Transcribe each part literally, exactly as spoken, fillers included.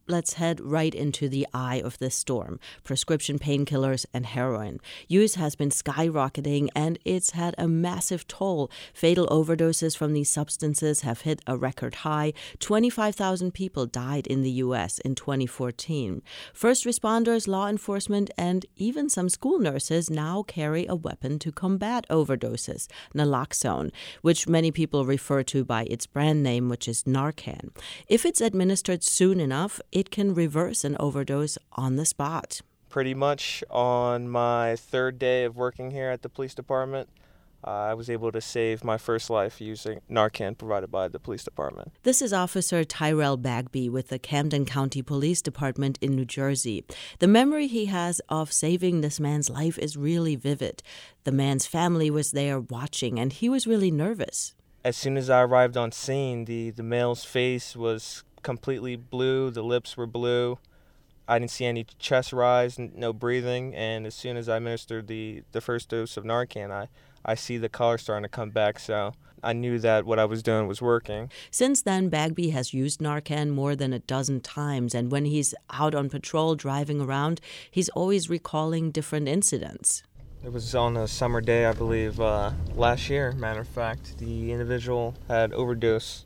let's head right into the eye of this storm. Prescription painkillers and heroin. Use has been skyrocketing, and it's had a massive toll. Fatal overdoses from these substances have hit a record high. twenty-five thousand people died in the U S in twenty fourteen. First responders, law enforcement, and even some school nurses now carry a weapon to combat overdoses, naloxone, which many people refer to by its brand name, which is Narcan. If it's administered soon enough, it can reverse an overdose on the spot. Pretty much on my third day of working here at the police department, uh, I was able to save my first life using Narcan provided by the police department. This is Officer Tyrell Bagby with the Camden County Police Department in New Jersey. The memory he has of saving this man's life is really vivid. The man's family was there watching, and he was really nervous. As soon as I arrived on scene, the, the male's face was completely blue, the lips were blue. I didn't see any chest rise, no breathing, and as soon as I administered the, the first dose of Narcan, I, I see the color starting to come back, so I knew that what I was doing was working. Since then, Bagby has used Narcan more than a dozen times, and when he's out on patrol driving around, he's always recalling different incidents. It was on a summer day, I believe, uh, last year, matter of fact. The individual had overdose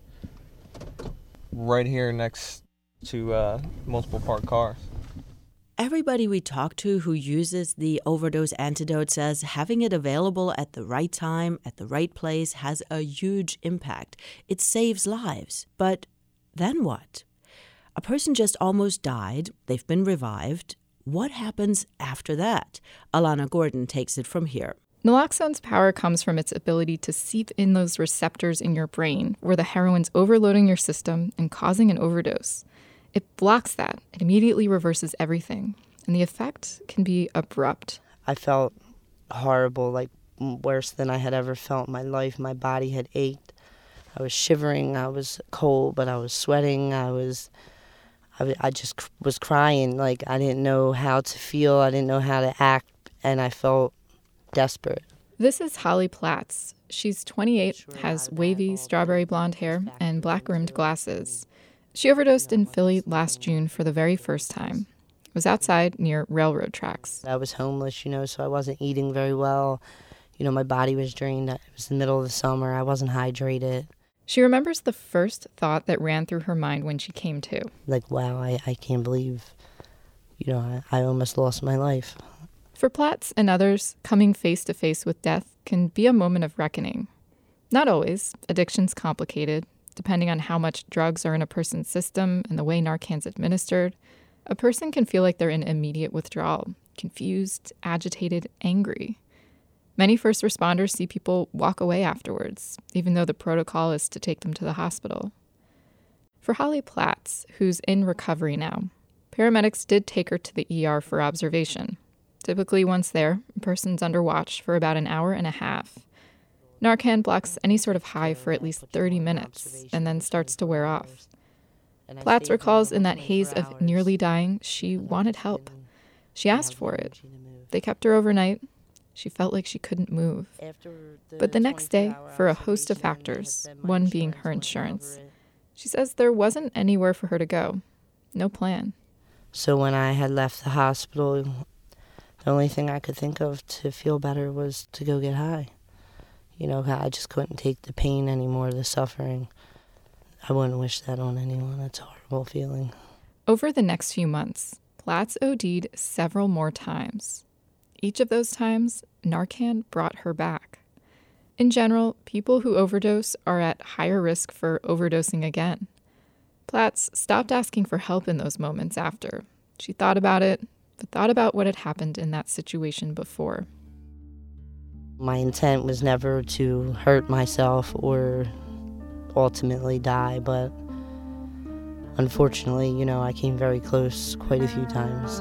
right here next to uh, multiple parked cars. Everybody we talk to who uses the overdose antidote says having it available at the right time, at the right place, has a huge impact. It saves lives. But then what? A person just almost died. They've been revived. What happens after that? Alana Gordon takes it from here. Naloxone's power comes from its ability to seep in those receptors in your brain where the heroin's overloading your system and causing an overdose. It blocks that. It immediately reverses everything. And the effect can be abrupt. I felt horrible, like worse than I had ever felt in my life. My body had ached. I was shivering. I was cold, but I was sweating. I was... I, I just was crying, like I didn't know how to feel, I didn't know how to act, and I felt desperate. This is Holly Platts. She's twenty-eight, has wavy strawberry blonde hair, and black-rimmed glasses. She overdosed in Philly last June for the very first time. It was outside near railroad tracks. I was homeless, you know, so I wasn't eating very well. You know, my body was drained. It was the middle of the summer. I wasn't hydrated. She remembers the first thought that ran through her mind when she came to. Like, wow, I, I can't believe, you know, I, I almost lost my life. For Platts and others, coming face to face with death can be a moment of reckoning. Not always. Addiction's complicated. Depending on how much drugs are in a person's system and the way Narcan's administered, a person can feel like they're in immediate withdrawal, confused, agitated, angry. Many first responders see people walk away afterwards, even though the protocol is to take them to the hospital. For Holly Platts, who's in recovery now, paramedics did take her to the E R for observation. Typically, once there, a person's under watch for about an hour and a half. Narcan blocks any sort of high for at least thirty minutes and then starts to wear off. Platts recalls in that haze of nearly dying, she wanted help. She asked for it. They kept her overnight. She felt like she couldn't move. But the next day, for a host of factors, one being her insurance, she says there wasn't anywhere for her to go. No plan. So when I had left the hospital, the only thing I could think of to feel better was to go get high. You know, I just couldn't take the pain anymore, the suffering. I wouldn't wish that on anyone. It's a horrible feeling. Over the next few months, Platts OD'd several more times. Each of those times, Narcan brought her back. In general, people who overdose are at higher risk for overdosing again. Platts stopped asking for help in those moments after. She thought about it, but thought about what had happened in that situation before. My intent was never to hurt myself or ultimately die, but unfortunately, you know, I came very close quite a few times.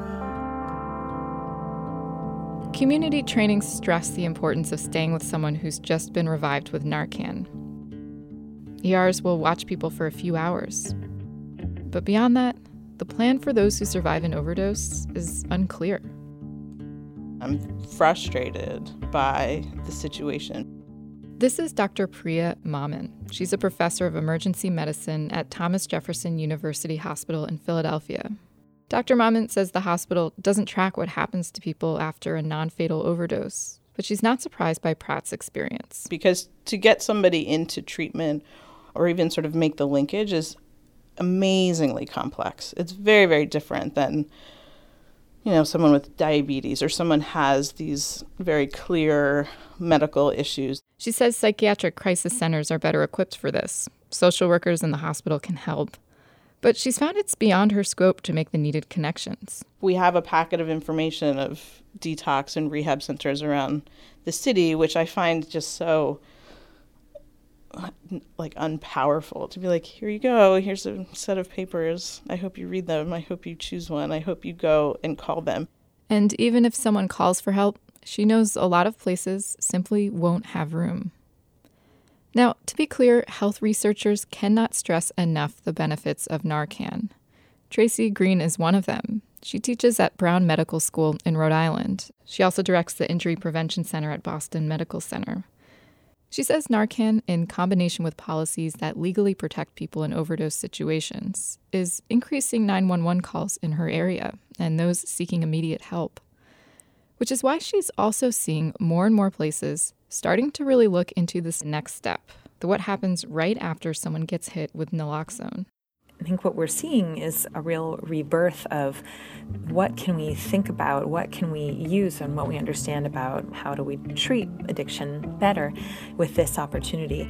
Community training stressed the importance of staying with someone who's just been revived with Narcan. E Rs will watch people for a few hours. But beyond that, the plan for those who survive an overdose is unclear. I'm frustrated by the situation. This is Doctor Priya Maman. She's a professor of emergency medicine at Thomas Jefferson University Hospital in Philadelphia. Doctor Maman says the hospital doesn't track what happens to people after a non-fatal overdose, but she's not surprised by Pratt's experience. Because to get somebody into treatment or even sort of make the linkage is amazingly complex. It's very, very different than, you know, someone with diabetes or someone has these very clear medical issues. She says psychiatric crisis centers are better equipped for this. Social workers in the hospital can help. But she's found it's beyond her scope to make the needed connections. We have a packet of information of detox and rehab centers around the city, which I find just so like unpowerful to be like, here you go, here's a set of papers. I hope you read them. I hope you choose one. I hope you go and call them. And even if someone calls for help, she knows a lot of places simply won't have room. Now, to be clear, health researchers cannot stress enough the benefits of Narcan. Tracy Green is one of them. She teaches at Brown Medical School in Rhode Island. She also directs the Injury Prevention Center at Boston Medical Center. She says Narcan, in combination with policies that legally protect people in overdose situations, is increasing nine one one calls in her area and those seeking immediate help. Which is why she's also seeing more and more places starting to really look into this next step, the what happens right after someone gets hit with naloxone. I think what we're seeing is a real rebirth of what can we think about, what can we use, and what we understand about how do we treat addiction better with this opportunity.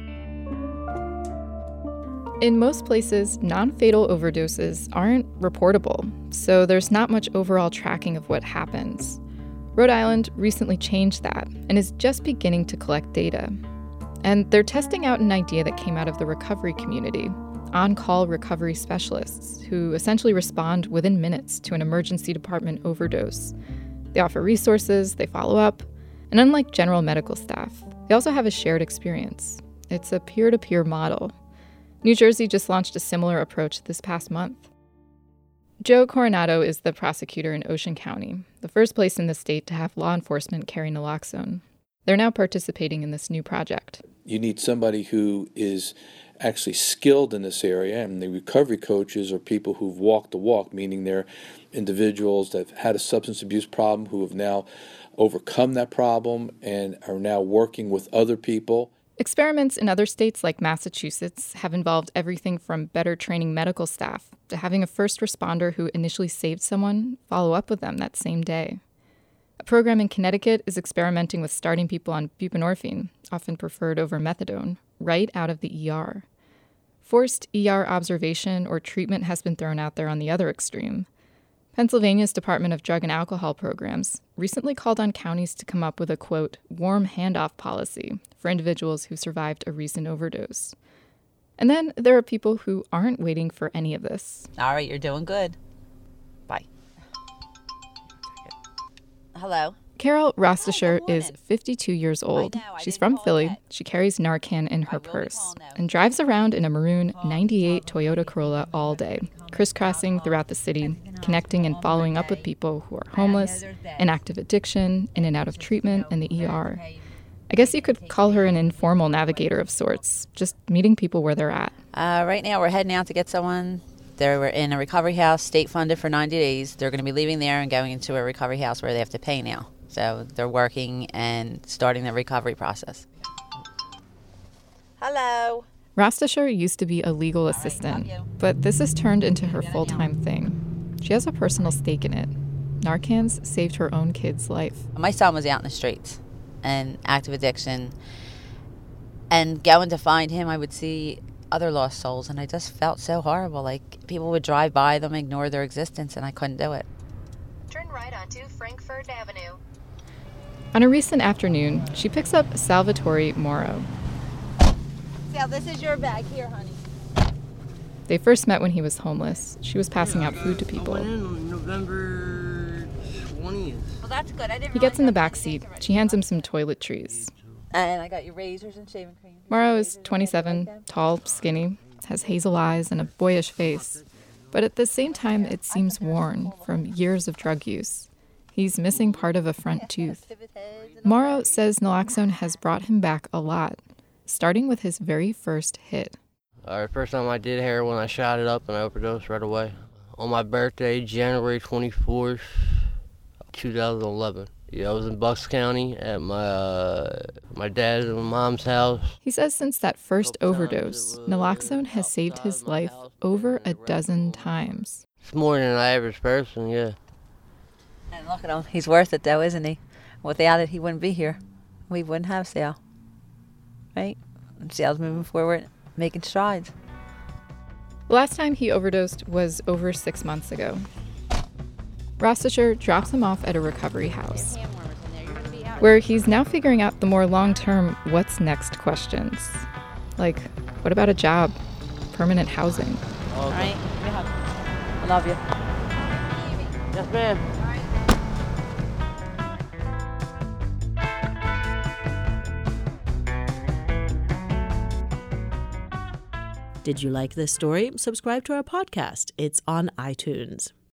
In most places, non-fatal overdoses aren't reportable, so there's not much overall tracking of what happens. Rhode Island recently changed that and is just beginning to collect data. And they're testing out an idea that came out of the recovery community, on-call recovery specialists who essentially respond within minutes to an emergency department overdose. They offer resources, they follow up, and unlike general medical staff, they also have a shared experience. It's a peer-to-peer model. New Jersey just launched a similar approach this past month. Joe Coronado is the prosecutor in Ocean County, the first place in the state to have law enforcement carry naloxone. They're now participating in this new project. You need somebody who is actually skilled in this area, and the recovery coaches are people who've walked the walk, meaning they're individuals that have had a substance abuse problem who have now overcome that problem and are now working with other people. Experiments in other states like Massachusetts have involved everything from better training medical staff to having a first responder who initially saved someone follow up with them that same day. A program in Connecticut is experimenting with starting people on buprenorphine, often preferred over methadone, right out of the E R. Forced E R observation or treatment has been thrown out there on the other extreme. Pennsylvania's Department of Drug and Alcohol Programs recently called on counties to come up with a, quote, warm handoff policy for individuals who survived a recent overdose. And then there are people who aren't waiting for any of this. All right, you're doing good. Bye. Hello. Carol Rostasher is fifty-two years old. She's from Philly. She carries Narcan in her purse and drives around in a maroon ninety-eight Toyota Corolla all day, crisscrossing throughout the city, connecting and following up with people who are homeless, in active addiction, in and out of treatment, in the E R. I guess you could call her an informal navigator of sorts, just meeting people where they're at. Uh, right now we're heading out to get someone. They're in a recovery house, state funded for ninety days. They're going to be leaving there and going into a recovery house where they have to pay now. So they're working and starting the recovery process. Hello. Rostasher used to be a legal assistant, but this has turned into her full-time thing. She has a personal stake in it. Narcan's saved her own kid's life. My son was out in the streets and active addiction. And going to find him, I would see other lost souls, and I just felt so horrible. Like people would drive by them, ignore their existence, and I couldn't do it. Turn right onto Frankfurt Avenue. On a recent afternoon, she picks up Salvatore Morrow. Sal, this is your bag. Here, honey. They first met when he was homeless. She was passing out food to people. I went in on November twentieth. Well, that's good. I didn't He gets in the back seat. She hands him some toiletries. And I got your razors and shaving cream. Morrow is twenty-seven, tall, skinny, has hazel eyes and a boyish face. But at the same time, it seems worn from years of drug use. He's missing part of a front tooth. Morrow says naloxone has brought him back a lot. starting with his very first hit. All right, first time I did heroin, I shot it up and I overdosed right away. On my birthday, January twenty-fourth, two thousand eleven. Yeah, I was in Bucks County at my uh, my dad's and my mom's house. He says since that first overdose, naloxone has saved his life over a dozen times. It's more than an average person, yeah. And look at him. He's worth it, though, isn't he? Without it, he wouldn't be here. We wouldn't have Sal. Right? And Sal's moving forward, making strides. The last time he overdosed was over six months ago. Rostischer drops him off at a recovery house, where he's now figuring out the more long-term what's next questions. Like, what about a job? Permanent housing? All right. I love you. Yes, ma'am. Did you like this story? Subscribe to our podcast. It's on iTunes.